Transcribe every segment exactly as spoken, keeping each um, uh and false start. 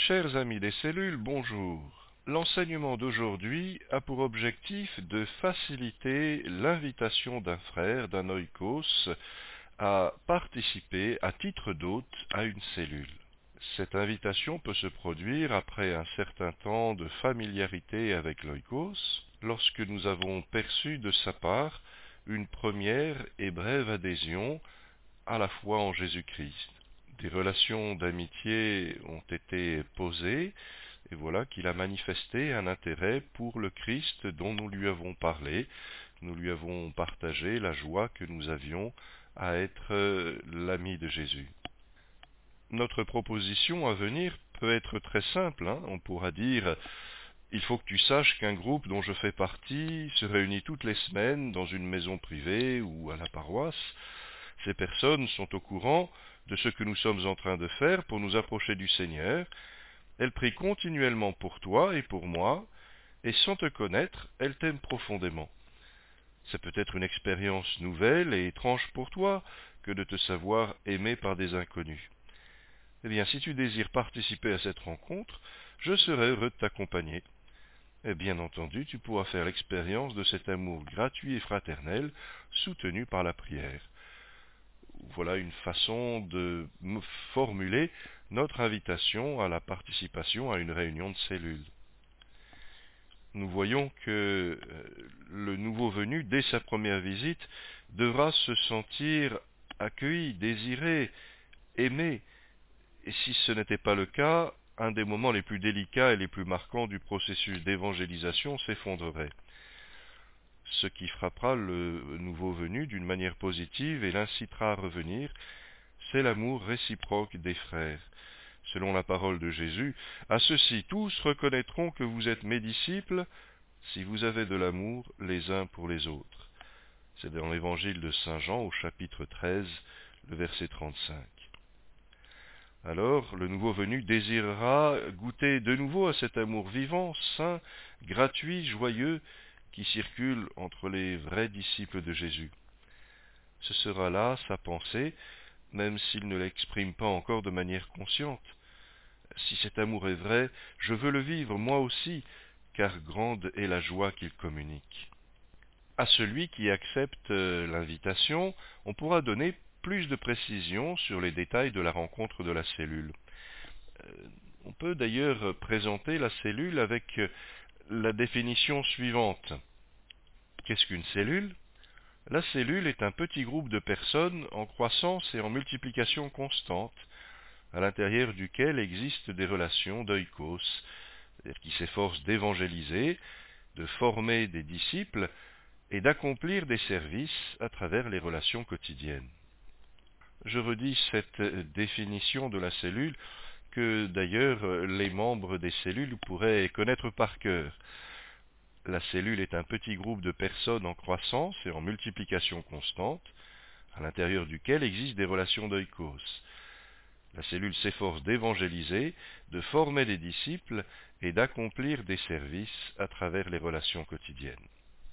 Chers amis des cellules, bonjour. L'enseignement d'aujourd'hui a pour objectif de faciliter l'invitation d'un frère, d'un oikos, à participer à titre d'hôte à une cellule. Cette invitation peut se produire après un certain temps de familiarité avec l'oikos, lorsque nous avons perçu de sa part une première et brève adhésion à la foi en Jésus-Christ. Des relations d'amitié ont été posées, et voilà qu'il a manifesté un intérêt pour le Christ dont nous lui avons parlé. Nous lui avons partagé la joie que nous avions à être l'ami de Jésus. Notre proposition à venir peut être très simple, hein. On pourra dire « Il faut que tu saches qu'un groupe dont je fais partie se réunit toutes les semaines dans une maison privée ou à la paroisse. Ces personnes sont au courant de ce que nous sommes en train de faire pour nous approcher du Seigneur. Elles prient continuellement pour toi et pour moi, et sans te connaître, elles t'aiment profondément. C'est peut-être une expérience nouvelle et étrange pour toi que de te savoir aimé par des inconnus. Eh bien, si tu désires participer à cette rencontre, je serai heureux de t'accompagner. Et bien entendu, tu pourras faire l'expérience de cet amour gratuit et fraternel, soutenu par la prière. Voilà une façon de formuler notre invitation à la participation à une réunion de cellules. Nous voyons que le nouveau venu, dès sa première visite, devra se sentir accueilli, désiré, aimé. Et si ce n'était pas le cas, un des moments les plus délicats et les plus marquants du processus d'évangélisation s'effondrerait. Ce qui frappera le nouveau venu d'une manière positive et l'incitera à revenir, c'est l'amour réciproque des frères. Selon la parole de Jésus, « À ceux-ci tous reconnaîtront que vous êtes mes disciples, si vous avez de l'amour les uns pour les autres. » C'est dans l'évangile de Saint Jean au chapitre treize, le verset trente-cinq. Alors, le nouveau venu désirera goûter de nouveau à cet amour vivant, sain, gratuit, joyeux, qui circule entre les vrais disciples de Jésus. Ce sera là sa pensée, même s'il ne l'exprime pas encore de manière consciente. Si cet amour est vrai, je veux le vivre moi aussi, car grande est la joie qu'il communique. À celui qui accepte l'invitation, on pourra donner plus de précisions sur les détails de la rencontre de la cellule. On peut d'ailleurs présenter la cellule avec la définition suivante. Qu'est-ce qu'une cellule ? La cellule est un petit groupe de personnes en croissance et en multiplication constante, à l'intérieur duquel existent des relations d'oikos, c'est-à-dire qui s'efforcent d'évangéliser, de former des disciples et d'accomplir des services à travers les relations quotidiennes. Je redis cette définition de la cellule que d'ailleurs les membres des cellules pourraient connaître par cœur. La cellule est un petit groupe de personnes en croissance et en multiplication constante, à l'intérieur duquel existent des relations d'oikos. La cellule s'efforce d'évangéliser, de former des disciples et d'accomplir des services à travers les relations quotidiennes.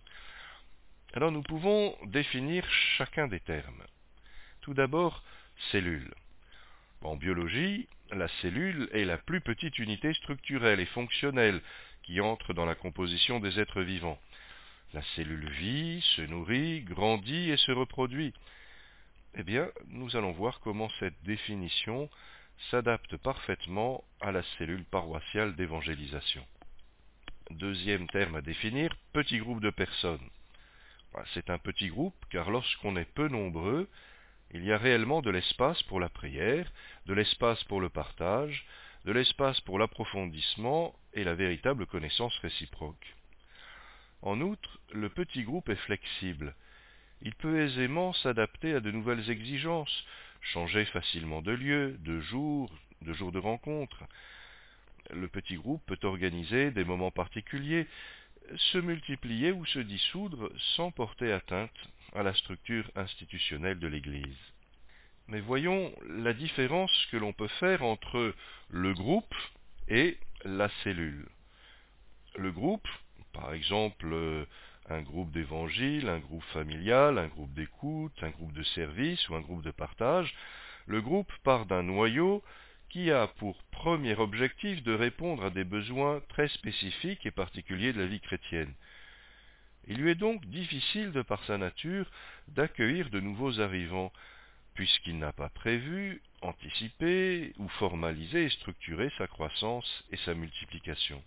Alors nous pouvons définir chacun des termes. Tout d'abord, cellule. En biologie, la cellule est la plus petite unité structurelle et fonctionnelle qui entre dans la composition des êtres vivants. La cellule vit, se nourrit, grandit et se reproduit. Eh bien, nous allons voir comment cette définition s'adapte parfaitement à la cellule paroissiale d'évangélisation. Deuxième terme à définir, petit groupe de personnes. C'est un petit groupe car lorsqu'on est peu nombreux, il y a réellement de l'espace pour la prière, de l'espace pour le partage, de l'espace pour l'approfondissement et la véritable connaissance réciproque. En outre, le petit groupe est flexible. Il peut aisément s'adapter à de nouvelles exigences, changer facilement de lieu, de jour, de jour de rencontre. Le petit groupe peut organiser des moments particuliers, se multiplier ou se dissoudre sans porter atteinte à la structure institutionnelle de l'Église. Mais voyons la différence que l'on peut faire entre le groupe et la cellule. Le groupe, par exemple un groupe d'évangile, un groupe familial, un groupe d'écoute, un groupe de service ou un groupe de partage, le groupe part d'un noyau qui a pour premier objectif de répondre à des besoins très spécifiques et particuliers de la vie chrétienne. Il lui est donc difficile, de par sa nature, d'accueillir de nouveaux arrivants, puisqu'il n'a pas prévu, anticipé ou formalisé et structuré sa croissance et sa multiplication.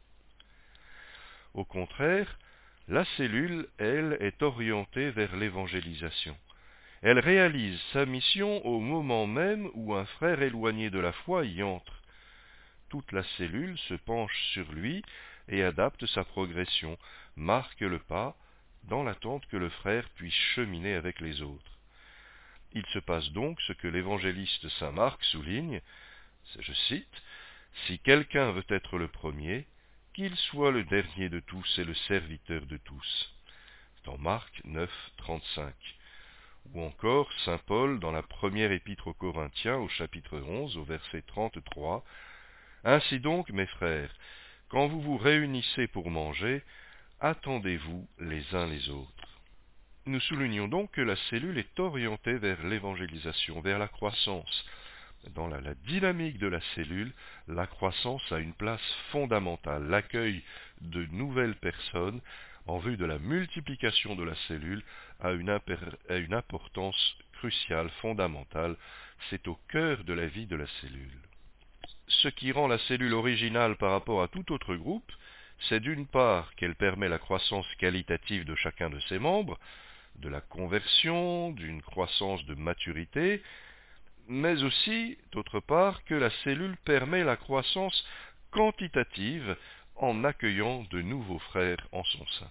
Au contraire, la cellule, elle, est orientée vers l'évangélisation. Elle réalise sa mission au moment même où un frère éloigné de la foi y entre. Toute la cellule se penche sur lui et adapte sa progression, marque le pas, dans l'attente que le frère puisse cheminer avec les autres. Il se passe donc ce que l'évangéliste saint Marc souligne, je cite, « Si quelqu'un veut être le premier, qu'il soit le dernier de tous et le serviteur de tous. » Dans Marc neuf, trente-cinq. Ou encore saint Paul dans la première épître aux Corinthiens au chapitre onze au verset trente-trois. « Ainsi donc, mes frères, quand vous vous réunissez pour manger, attendez-vous les uns les autres. » Nous soulignons donc que la cellule est orientée vers l'évangélisation, vers la croissance. Dans la, la dynamique de la cellule, la croissance a une place fondamentale, l'accueil de nouvelles personnes en vue de la multiplication de la cellule a une, a une importance cruciale, fondamentale, c'est au cœur de la vie de la cellule. Ce qui rend la cellule originale par rapport à tout autre groupe, c'est d'une part qu'elle permet la croissance qualitative de chacun de ses membres, de la conversion, d'une croissance de maturité, mais aussi, d'autre part, que la cellule permet la croissance quantitative en accueillant de nouveaux frères en son sein.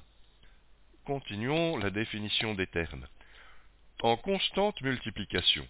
Continuons la définition des termes. En constante multiplication.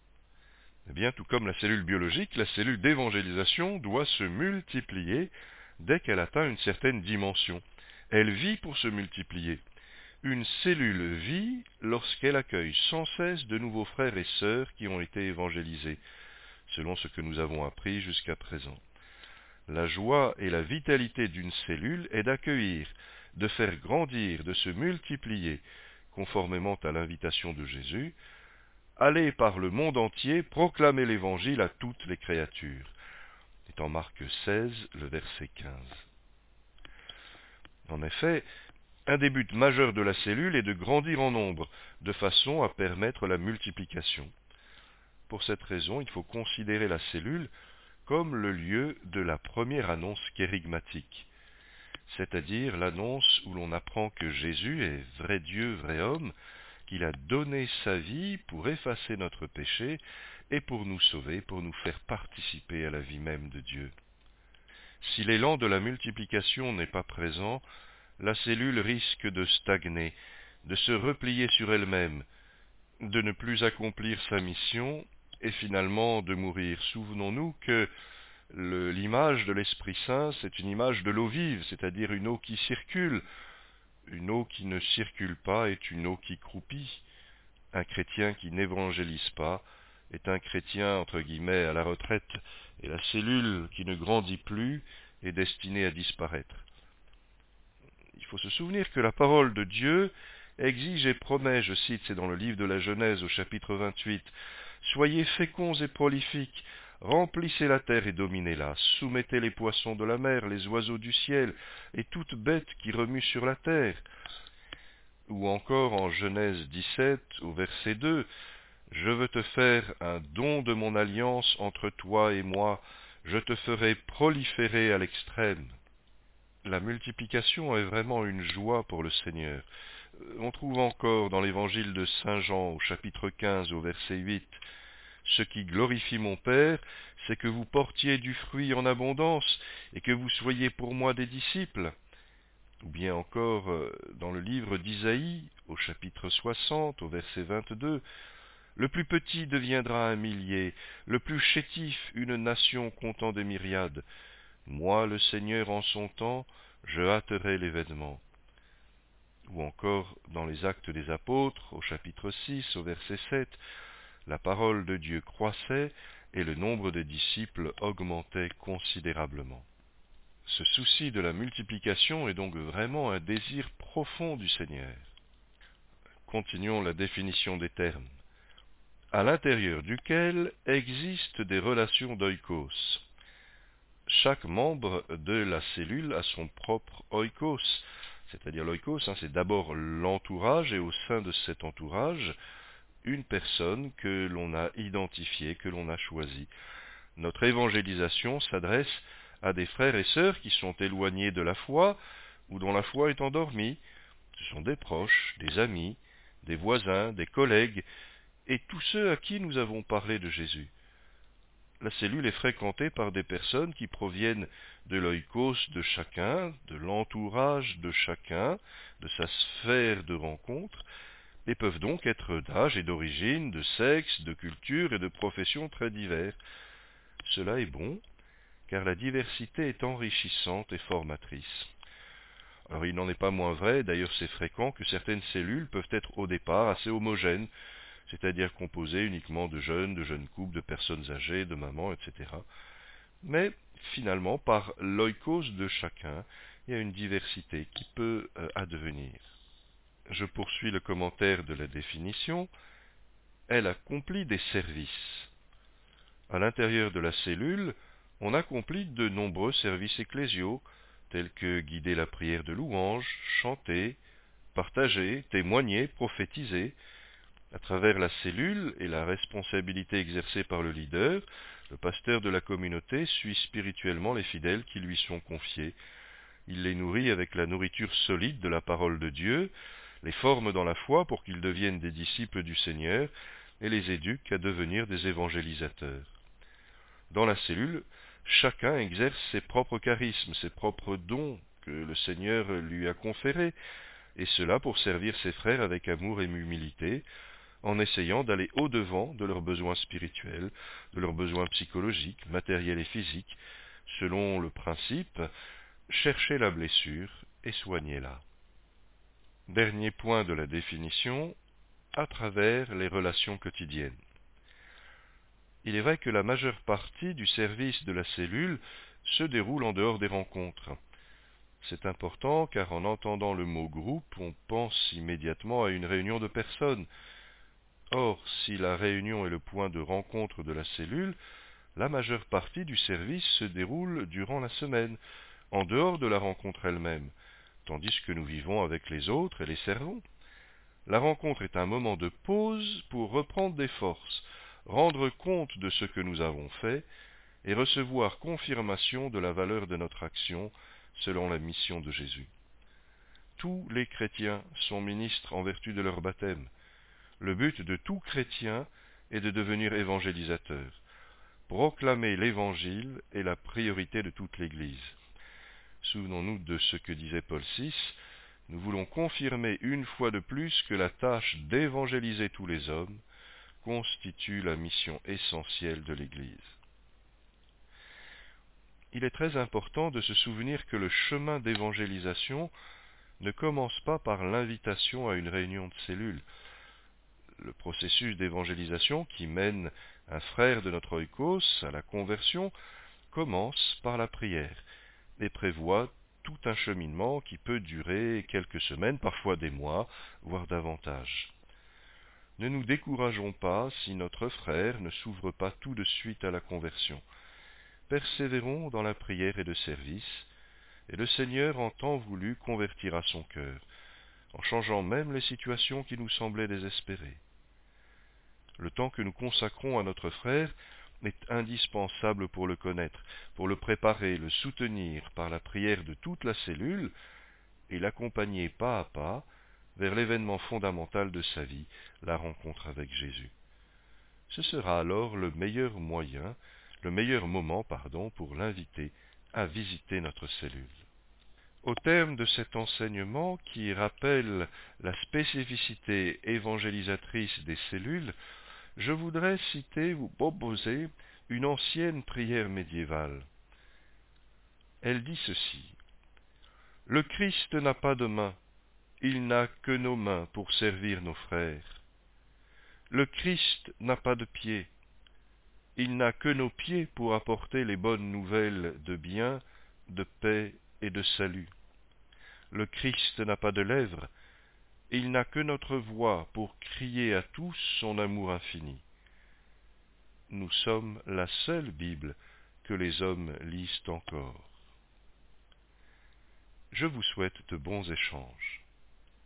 Eh bien, tout comme la cellule biologique, la cellule d'évangélisation doit se multiplier dès qu'elle atteint une certaine dimension. Elle vit pour se multiplier. Une cellule vit lorsqu'elle accueille sans cesse de nouveaux frères et sœurs qui ont été évangélisés, selon ce que nous avons appris jusqu'à présent. La joie et la vitalité d'une cellule est d'accueillir, de faire grandir, de se multiplier, conformément à l'invitation de Jésus, aller par le monde entier proclamer l'Évangile à toutes les créatures. C'est en Marc seize, le verset quinze. En effet, un des buts majeurs de la cellule est de grandir en nombre, de façon à permettre la multiplication. Pour cette raison, il faut considérer la cellule comme le lieu de la première annonce kérigmatique, c'est-à-dire l'annonce où l'on apprend que Jésus est vrai Dieu, vrai homme, qu'il a donné sa vie pour effacer notre péché et pour nous sauver, pour nous faire participer à la vie même de Dieu. Si l'élan de la multiplication n'est pas présent, la cellule risque de stagner, de se replier sur elle-même, de ne plus accomplir sa mission et finalement de mourir. Souvenons-nous que le, l'image de l'Esprit Saint, c'est une image de l'eau vive, c'est-à-dire une eau qui circule. Une eau qui ne circule pas est une eau qui croupit. Un chrétien qui n'évangélise pas est un chrétien, entre guillemets, à la retraite, et la cellule qui ne grandit plus est destinée à disparaître. Il faut se souvenir que la parole de Dieu exige et promet, je cite, c'est dans le livre de la Genèse au chapitre vingt-huit, « Soyez féconds et prolifiques, remplissez la terre et dominez-la, soumettez les poissons de la mer, les oiseaux du ciel, et toute bête qui remue sur la terre. » Ou encore en Genèse dix-sept, au verset deux, « Je veux te faire un don de mon alliance entre toi et moi, je te ferai proliférer à l'extrême. » La multiplication est vraiment une joie pour le Seigneur. On trouve encore dans l'évangile de saint Jean, au chapitre quinze, au verset huit, « Ce qui glorifie mon Père, c'est que vous portiez du fruit en abondance, et que vous soyez pour moi des disciples. » Ou bien encore dans le livre d'Isaïe, au chapitre soixante, au verset vingt-deux, « Le plus petit deviendra un millier, le plus chétif une nation comptant des myriades. Moi, le Seigneur, en son temps, je hâterai l'événement. » Ou encore dans les Actes des Apôtres, au chapitre six, au verset sept, la parole de Dieu croissait et le nombre des disciples augmentait considérablement. Ce souci de la multiplication est donc vraiment un désir profond du Seigneur. Continuons la définition des termes. à l'intérieur duquel existent des relations d'oikos. Chaque membre de la cellule a son propre oikos, c'est-à-dire l'oikos, hein, c'est d'abord l'entourage, et au sein de cet entourage, une personne que l'on a identifiée, que l'on a choisie. Notre évangélisation s'adresse à des frères et sœurs qui sont éloignés de la foi ou dont la foi est endormie. Ce sont des proches, des amis, des voisins, des collègues, et tous ceux à qui nous avons parlé de Jésus. La cellule est fréquentée par des personnes qui proviennent de l'oikos de chacun, de l'entourage de chacun, de sa sphère de rencontre, et peuvent donc être d'âge et d'origine, de sexe, de culture et de profession très divers. Cela est bon, car la diversité est enrichissante et formatrice. Alors il n'en est pas moins vrai, d'ailleurs c'est fréquent, que certaines cellules peuvent être au départ assez homogènes, c'est-à-dire composées uniquement de jeunes, de jeunes couples, de personnes âgées, de mamans, et cetera. Mais finalement, par l'oikos de chacun, il y a une diversité qui peut euh, advenir. Je poursuis le commentaire de la définition. Elle accomplit des services. À l'intérieur de la cellule, on accomplit de nombreux services ecclésiaux, tels que guider la prière de louange, chanter, partager, témoigner, prophétiser. À travers la cellule et la responsabilité exercée par le leader, le pasteur de la communauté suit spirituellement les fidèles qui lui sont confiés. Il les nourrit avec la nourriture solide de la parole de Dieu, les forme dans la foi pour qu'ils deviennent des disciples du Seigneur et les éduque à devenir des évangélisateurs. Dans la cellule, chacun exerce ses propres charismes, ses propres dons que le Seigneur lui a conférés, et cela pour servir ses frères avec amour et humilité, en essayant d'aller au-devant de leurs besoins spirituels, de leurs besoins psychologiques, matériels et physiques, selon le principe « chercher la blessure et soignez-la ». Dernier point de la définition, à travers les relations quotidiennes. Il est vrai que la majeure partie du service de la cellule se déroule en dehors des rencontres. C'est important car en entendant le mot groupe, on pense immédiatement à une réunion de personnes. Or, si la réunion est le point de rencontre de la cellule, la majeure partie du service se déroule durant la semaine, en dehors de la rencontre elle-même, tandis que nous vivons avec les autres et les servons. La rencontre est un moment de pause pour reprendre des forces, rendre compte de ce que nous avons fait et recevoir confirmation de la valeur de notre action selon la mission de Jésus. Tous les chrétiens sont ministres en vertu de leur baptême. Le but de tout chrétien est de devenir évangélisateur. Proclamer l'évangile est la priorité de toute l'Église. Souvenons-nous de ce que disait Paul six. Nous voulons confirmer une fois de plus que la tâche d'évangéliser tous les hommes constitue la mission essentielle de l'Église. Il est très important de se souvenir que le chemin d'évangélisation ne commence pas par l'invitation à une réunion de cellules. Le processus d'évangélisation qui mène un frère de notre oikos à la conversion commence par la prière et prévoit tout un cheminement qui peut durer quelques semaines, parfois des mois, voire davantage. Ne nous décourageons pas si notre frère ne s'ouvre pas tout de suite à la conversion. Persévérons dans la prière et le service, et le Seigneur en temps voulu convertira son cœur, en changeant même les situations qui nous semblaient désespérées. Le temps que nous consacrons à notre frère est indispensable pour le connaître, pour le préparer, le soutenir par la prière de toute la cellule et l'accompagner pas à pas vers l'événement fondamental de sa vie, la rencontre avec Jésus. Ce sera alors le meilleur moyen, le meilleur moment, pardon, pour l'inviter à visiter notre cellule. Au terme de cet enseignement qui rappelle la spécificité évangélisatrice des cellules, je voudrais citer, vous proposer une ancienne prière médiévale. Elle dit ceci. « Le Christ n'a pas de main, il n'a que nos mains pour servir nos frères. Le Christ n'a pas de pieds, il n'a que nos pieds pour apporter les bonnes nouvelles de bien, de paix et de salut. Le Christ n'a pas de lèvres, il n'a que notre voix pour crier à tous son amour infini. nous sommes la seule Bible que les hommes lisent encore. Je vous souhaite de bons échanges.